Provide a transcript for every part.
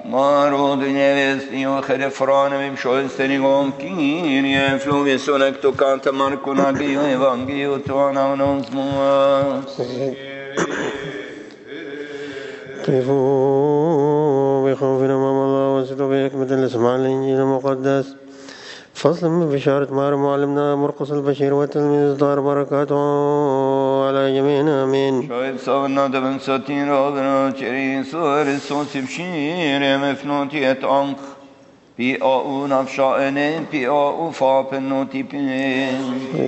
Maro dnevesti o cherefranem shoistenigom Kyrie fluvis sonecto canta Marcona Dio Evangio tuana unosmus. قفوا بخوف أمام الله وانصتوا بحكمة الإسماع الإنجيل المقدس. فصل من بشارة معلمنا مرقس البشير والتلميذ طاهر بركاته على جميعنا آمين. شايد صورنا دبن ساتين رابنا تشرين سور الصوت بشير مفنوتي أنخ بي أو نفشائن بي أو فابن نوتي بين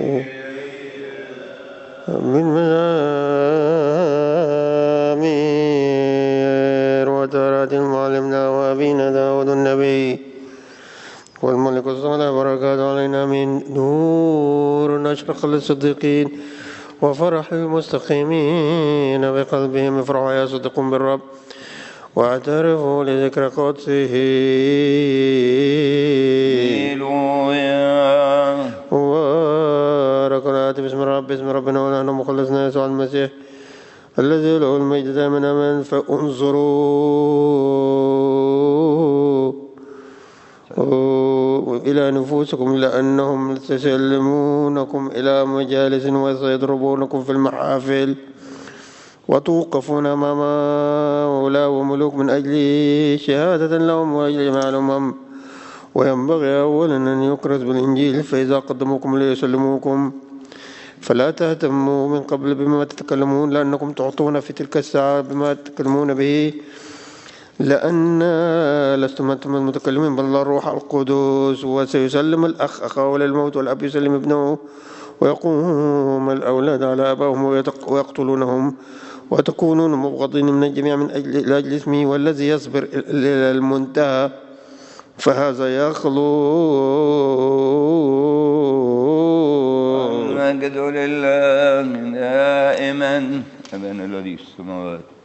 من مزامير وترات المعلمنا وأبينا داود النبي والملك الصالح بركاته علينا من نور أشرق للصديقين وفرح المستقيمين بقلبهم افرحوا يا صديقون بالرب واعترفوا لذكر قدسه. وبارك الآتي باسم ربنا ونحن مخلصنا يسوع المسيح الذي له المجد دائما آمين. فانظروا إلى نفوسكم لأنهم سيسلمونكم إلى مجالس وسيضربونكم في المحافل وتوقفون أمام أولى وملوك من أجل شهادة لهم وأجل جميع الأمم. وينبغي أولا أن يكرز بالإنجيل فإذا قدموكم ليسلموكم فلا تهتموا من قبل بما تتكلمون لأنكم تعطون في تلك الساعة بما تتكلمون به لأن لستم أنتم المتكلمين بل الروح القدس. وسيسلم الأخ أخاه للموت والأب يسلم ابنه ويقوم الأولاد على أباهم ويقتلونهم وتكونون مبغضين من الجميع من أجل اسمي والذي يصبر إلى المنتهى فهذا يخلو. المجد لله دائما أبانا الذي في السماوات